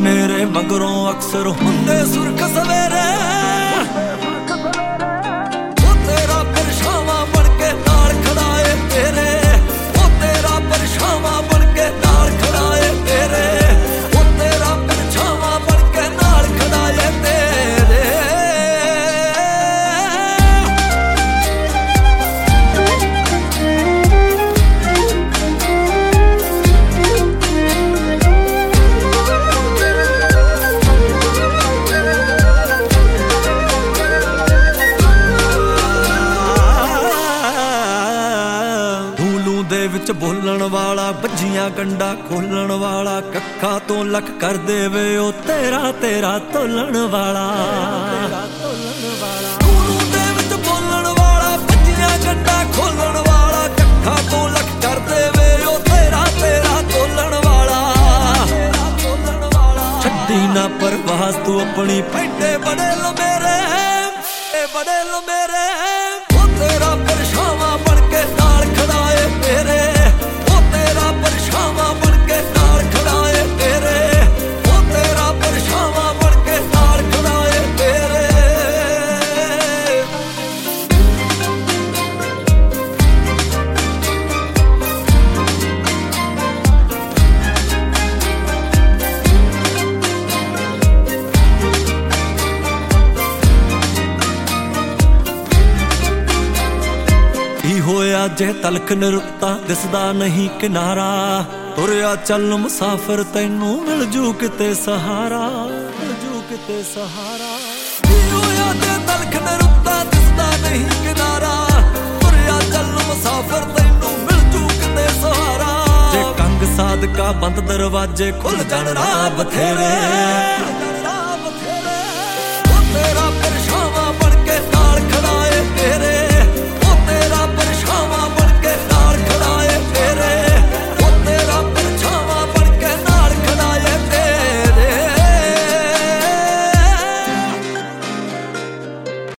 ਹਨੇਰੇ ਮਗਰੋਂ ਅਕਸਰ ਹੁੰਦੇ ਸੁਰਖ ਸਵੇਰੇ। ਉਹ ਤੇਰਾ ਪਰਛਾਵਾਂ ਬਣ ਕੇ ਨਾਲ ਖੜਾ ਏ ਤੇਰੇ, ਉਹ ਤੇਰਾ ਪਰਛਾਵਾਂ ਬਣ ਕੇ ਨਾਲ ਖੜਾ ਏ ਤੇਰੇ, ਉਹ ਤੇਰਾ ਪਰਛਾਵਾਂ ਬਣ ਕੇ ਨਾਲ ਖੜਾ ਏ ਤੇਰੇ। ਦੇ ਵਿੱਚ ਬੋਲਣ ਵਾਲਾ, ਬੱਜੀਆਂ ਗੰਡਾ ਖੋਲਣ ਵਾਲਾ, ਕੱਖਾਂ ਤੋਂ ਲੱਖ ਕਰ ਦੇਵੇ ਉਹ ਤੇਰਾ ਤੇਰਾ ਤੋਲਣ ਵਾਲਾ। ਗੁਰੂ ਦੇ ਵਿੱਚ ਬੋਲਣ ਵਾਲਾ, ਬੱਜੀਆਂ ਗੰਡਾ ਖੋਲਣ ਵਾਲਾ, ਕੱਖਾਂ ਤੋਂ ਲੱਖ ਕਰ ਦੇਵੇ ਉਹ ਤੇਰਾ ਤੇਰਾ ਤੋਲਣ ਵਾਲਾ। ਛੱਡੀ ਨਾ ਪਰਵਾਸ ਤੂੰ ਆਪਣੀ, ਪੈਂਡੇ ਬੜੇ ਲੰਮੇਰੇ ਬੜੇ ਲੰਮੇਰੇ। ਉਹ ਤੇਰਾ ਪਰਛਾਵਾਂ ਬਣ ਕੇ ਨਾਲ ਖੜਾ ਏ ਤੇਰੇ, ਉਹ ਤੇਰਾ ਪਰਛਾਵਾਂ ਬਣ ਕੇ ਨਾਲ ਖੜਾ ਏ ਤੇਰੇ, ਉਹ ਤੇਰਾ ਪਰਛਾਵਾਂ ਬਣ ਕੇ ਨਾਲ ਖੜਾ ਏ ਤੇਰੇ। ਕੀ ਹੋਇਆ ਜੇ ਤਲਖ ਨਿਰੁੱਤਾ ਦਿਸਦਾ ਨਹੀਂ ਕਿਨਾਰਾ, ਤੁਰਿਆ ਚੱਲ ਮੁਸਾਫਿਰ ਤੈਨੂੰ ਮਿਲ ਜੂ ਕਿਤੇ ਸਹਾਰਾ, ਮਿਲ ਜੂ ਕਿਤੇ ਸਹਾਰਾ। ਕੀ ਹੋਇਆ ਜੇ ਤਲਖ ਨਿਰੁੱਤਾ ਦਿਸਦਾ ਨਹੀਂ ਕਿਨਾਰਾ, ਤੁਰਿਆ ਚੱਲ ਮੁਸਾਫਿਰ ਤੈਨੂੰ ਮਿਲ ਜੂ ਕਿਤੇ ਸਹਾਰਾ। ਜੇ ਕੰਗ ਸਾਧਕਾ ਬੰਦ ਦਰਵਾਜੇ ਖੁੱਲ ਜਾਣ ਰਾਹ ਬਥੇਰੇ, ਉਹ ਤੇਰਾ